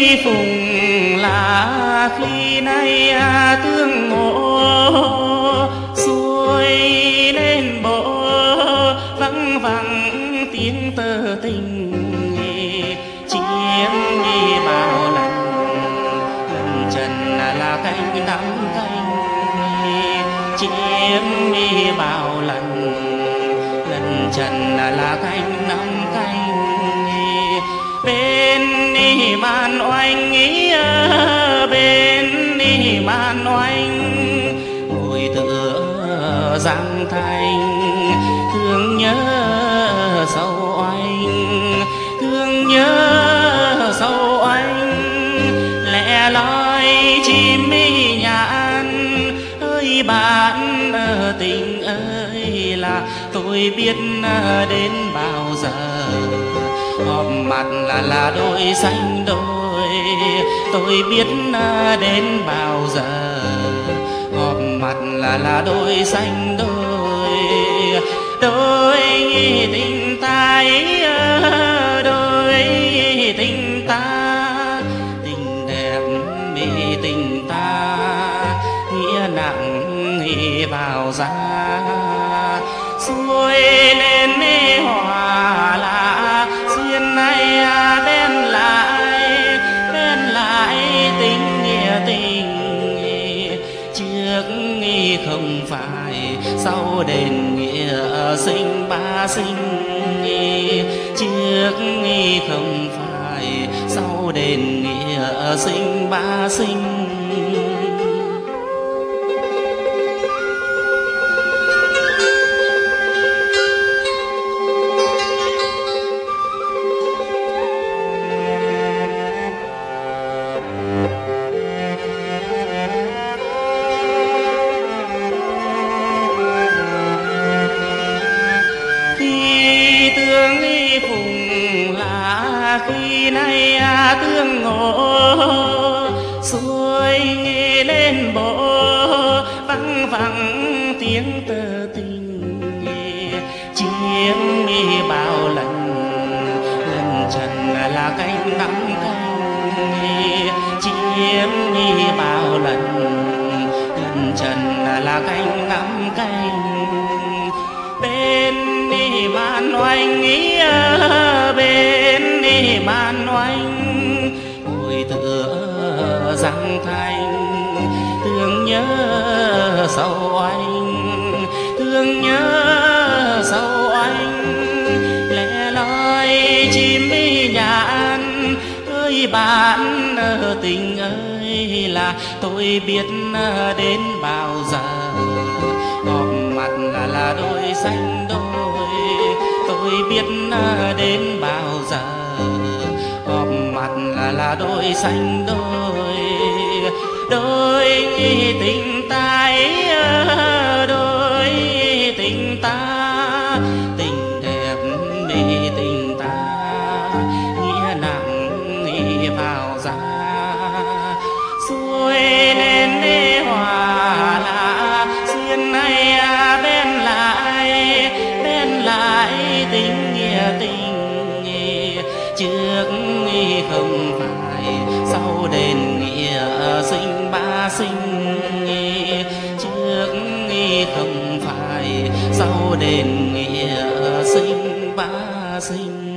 phùng là khi nay tương ngộ xuôi lên bộ vắng vắng tiếng tơ tình chiếc bao lần trần là cánh nắm cánh chiếc bao lần trần là cánh nắm cánh bên màn oanh bên màn oanh ngồi tựa giang thanh thương nhớ sâu oanh thương nhớ sâu oanh lẻ loi chim nhạn ơi bạn tình ơi là tôi biết đến bao giờ họp mặt là đôi xanh đôi tôi biết đến bao giờ họp mặt là đôi xanh đôi đôi tình ta ấy đôi tình ta tình đẹp vì tình ta nghĩa nặng vào giá xuôi lên hòa là duyên này bên lại tình nghĩa tình trước không phải sau đền nghĩa sinh ba sinh trước không phải sau đền nghĩa sinh ba sinh khi nay tương ngộ xuôi lên bộ vắng vắng tiếng tơ tình chiếc bao lần trần là cánh nắm cánh chiếc bao lần trần là cánh nắm cánh bên màn oanh bên màn oanh ngồi tựa giang thanh thương nhớ sâu anh thương nhớ sâu anh lẻ loi chim nhạn ơi bạn tình ơi là tôi biết đến bao giờ họp mặt là đôi xanh đôi tôi biết đến bao giờ họp mặt là đôi xanh đôi đôi tình ta ấy đôi tình ta tình đẹp vì tình ta nghĩa nặng vào giá xuôi lên hòa là duyên này bên lại tình nghĩa tình trước không phải sau đền nghĩa sinh ba sinh trước không phải sau đền nghĩa sinh ba sinh